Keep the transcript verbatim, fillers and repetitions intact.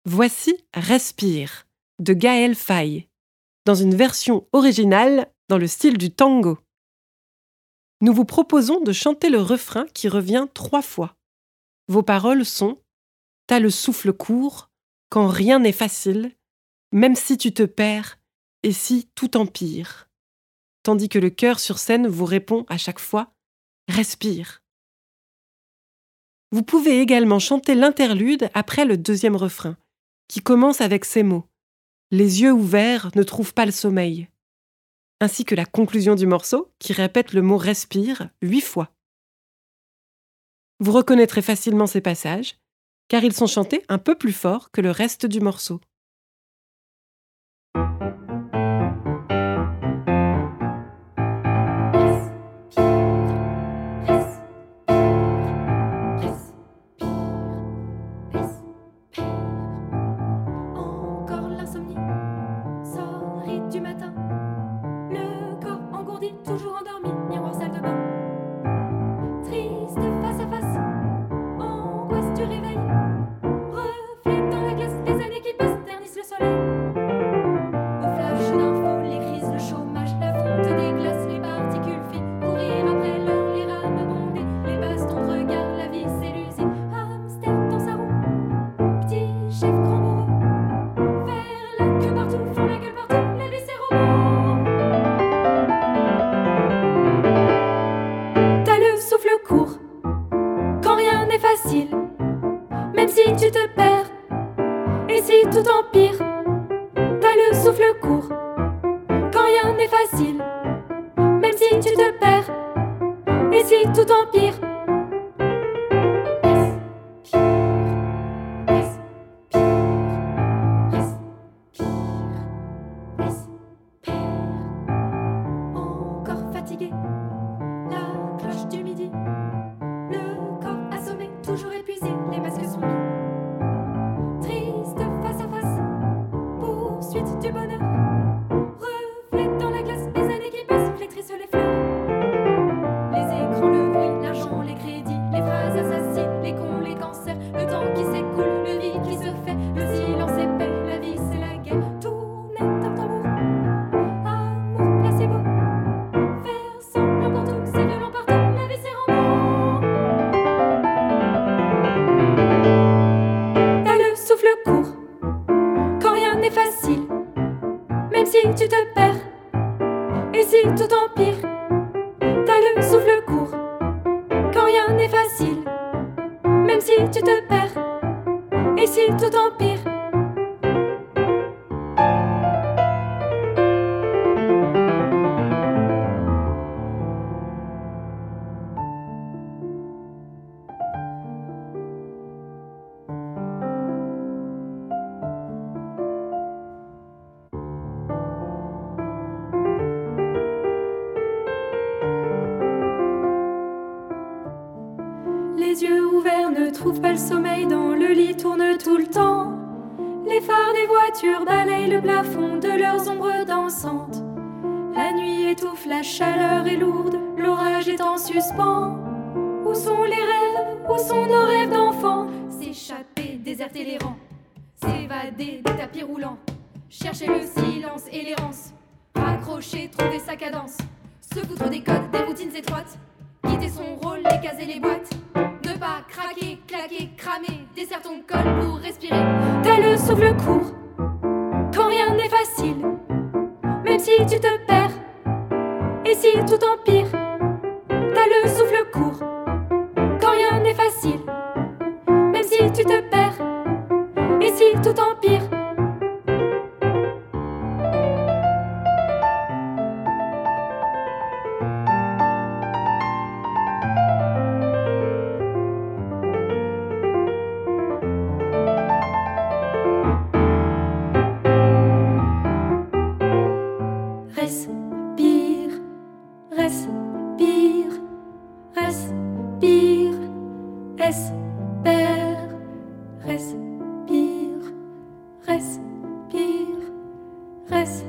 Voici Respire de Gaël Faye, dans une version originale dans le style du tango. Nous vous proposons de chanter le refrain qui revient trois fois. Vos paroles sont « T'as le souffle court, quand rien n'est facile, même si tu te perds et si tout empire. » Tandis que le chœur sur scène vous répond à chaque fois « Respire ». Vous pouvez également chanter l'interlude après le deuxième refrain, qui commence avec ces mots « Les yeux ouverts ne trouvent pas le sommeil », ainsi que la conclusion du morceau qui répète le mot « respire » huit fois. Vous reconnaîtrez facilement ces passages, car ils sont chantés un peu plus fort que le reste du morceau. Du matin, le corps engourdi, toujours endormi, miroir salle de bain. Triste face à face, angoisse du réveil. Reflète dans la glace, les années qui passent ternissent le soleil. Au flash d'infos, les crises, le chômage, la fonte des glaces, les particules fines. Courir après l'heure, les rames bondées, les bastons de regard, la vie c'est l'usine. Hamster dans sa roue, petit chef grand bourreau. Faire la queue partout, font la gueule partout. T'as le souffle court, quand rien n'est facile, même si tu te perds, et si tout empire. T'as le souffle court, quand rien n'est facile, même si tu te perds, et si tout empire. La cloche du midi, le corps assommé, toujours épuisé, les masques sont mis. Triste face à face, poursuite du bonheur. Reflète dans la glace, les années qui passent, flétrissent les fleurs. Les écrans, le bruit, l'argent, les crédits, les phrases assassines, les cons, les cancers, le temps qui s'écoule, le vide qui se fait, le silence épais, la vie c'est la guerre, tout n'est un tambour. Amour placebo. Court, quand rien n'est facile, même si tu te perds, et si tout empire. T'as le souffle court, quand rien n'est facile, même si tu te perds, et si tout empire. Les yeux ouverts ne trouvent pas le sommeil, dans le lit tournent tout le temps. Les phares des voitures balayent le plafond de leurs ombres dansantes. La nuit étouffe, la chaleur est lourde, l'orage est en suspens. Où sont les rêves, où sont nos rêves d'enfants? S'échapper, déserter les rangs, s'évader des tapis roulants. Chercher le silence et l'errance, raccrocher, trouver sa cadence. Se foutre des codes, des routines étroites, quitter son rôle, les cases et les boîtes. Ne pas craquer, claquer, cramer, desserre ton col pour respirer. T'as le souffle court, quand rien n'est facile, même si tu te perds, et si tout empire. T'as le souffle court, quand rien n'est facile, même si tu te perds, et si tout empire. Respire, respire, respire, espère, respire, respire, respire.